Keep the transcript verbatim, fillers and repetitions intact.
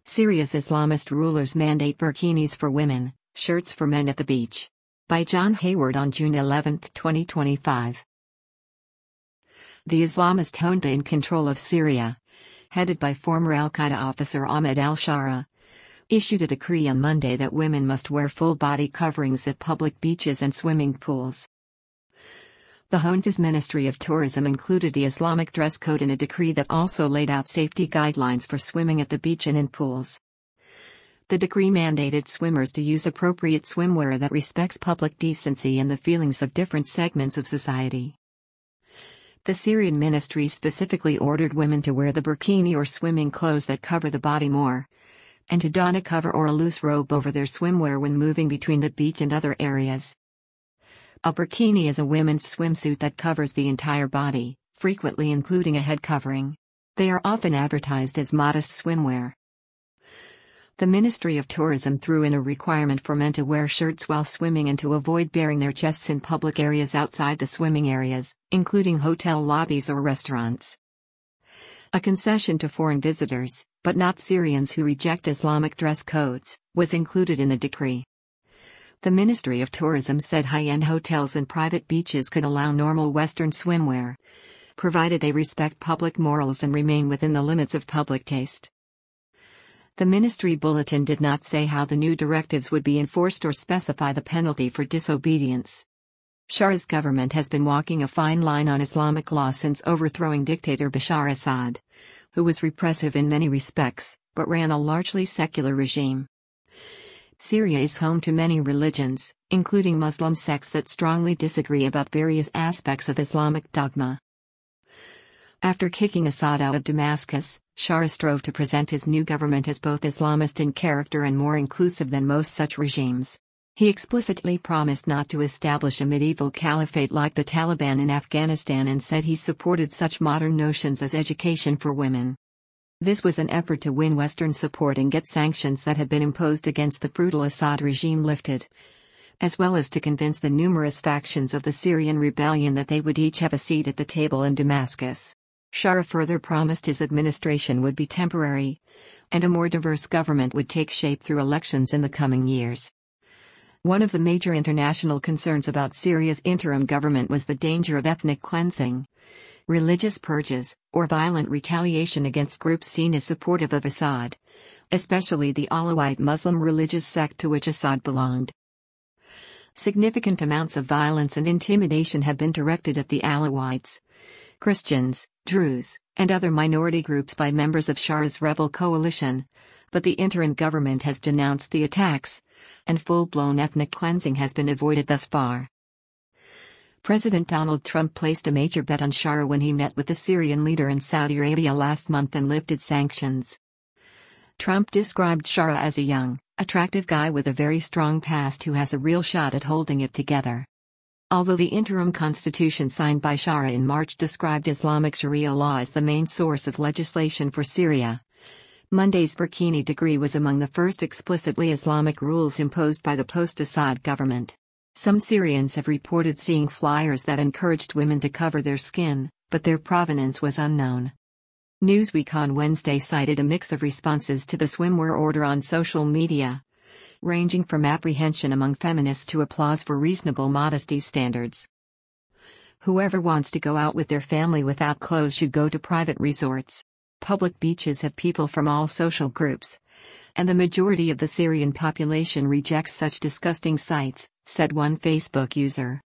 Syria's Islamist rulers mandate burkinis for women, shirts for men at the beach. By John Hayward on June eleventh, twenty twenty-five. The Islamist junta in control of Syria, headed by former al-Qaeda officer Ahmed al-Shara, issued a decree on Monday that women must wear full-body coverings at public beaches and swimming pools. The junta's Ministry of Tourism included the Islamic dress code in a decree that also laid out safety guidelines for swimming at the beach and in pools. The decree mandated swimmers to use appropriate swimwear that respects public decency and the feelings of different segments of society. The Syrian ministry specifically ordered women to wear the burkini or swimming clothes that cover the body more, and to don a cover or a loose robe over their swimwear when moving between the beach and other areas. A burkini is a women's swimsuit that covers the entire body, frequently including a head covering. They are often advertised as modest swimwear. The Ministry of Tourism threw in a requirement for men to wear shirts while swimming and to avoid baring their chests in public areas outside the swimming areas, including hotel lobbies or restaurants. A concession to foreign visitors, but not Syrians who reject Islamic dress codes, was included in the decree. The Ministry of Tourism said high-end hotels and private beaches could allow normal Western swimwear, provided they respect public morals and remain within the limits of public taste. The ministry bulletin did not say how the new directives would be enforced or specify the penalty for disobedience. Shara's government has been walking a fine line on Islamic law since overthrowing dictator Bashar Assad, who was repressive in many respects, but ran a largely secular regime. Syria is home to many religions, including Muslim sects that strongly disagree about various aspects of Islamic dogma. After kicking Assad out of Damascus, Shara strove to present his new government as both Islamist in character and more inclusive than most such regimes. He explicitly promised not to establish a medieval caliphate like the Taliban in Afghanistan and said he supported such modern notions as education for women. This was an effort to win Western support and get sanctions that had been imposed against the brutal Assad regime lifted, as well as to convince the numerous factions of the Syrian rebellion that they would each have a seat at the table in Damascus. Shara further promised his administration would be temporary, and a more diverse government would take shape through elections in the coming years. One of the major international concerns about Syria's interim government was the danger of ethnic cleansing, religious purges, or violent retaliation against groups seen as supportive of Assad, especially the Alawite Muslim religious sect to which Assad belonged. Significant amounts of violence and intimidation have been directed at the Alawites, Christians, Druze, and other minority groups by members of Shara's rebel coalition, but the interim government has denounced the attacks, and full-blown ethnic cleansing has been avoided thus far. President Donald Trump placed a major bet on Shara when he met with the Syrian leader in Saudi Arabia last month and lifted sanctions. Trump described Shara as a young, attractive guy with a very strong past who has a real shot at holding it together. Although the interim constitution signed by Shara in March described Islamic Sharia law as the main source of legislation for Syria, Monday's burkini decree was among the first explicitly Islamic rules imposed by the post-Assad government. Some Syrians have reported seeing flyers that encouraged women to cover their skin, but their provenance was unknown. Newsweek on Wednesday cited a mix of responses to the swimwear order on social media, ranging from apprehension among feminists to applause for reasonable modesty standards. Whoever wants to go out with their family without clothes should go to private resorts. Public beaches have people from all social groups, and the majority of the Syrian population rejects such disgusting sights, said one Facebook user.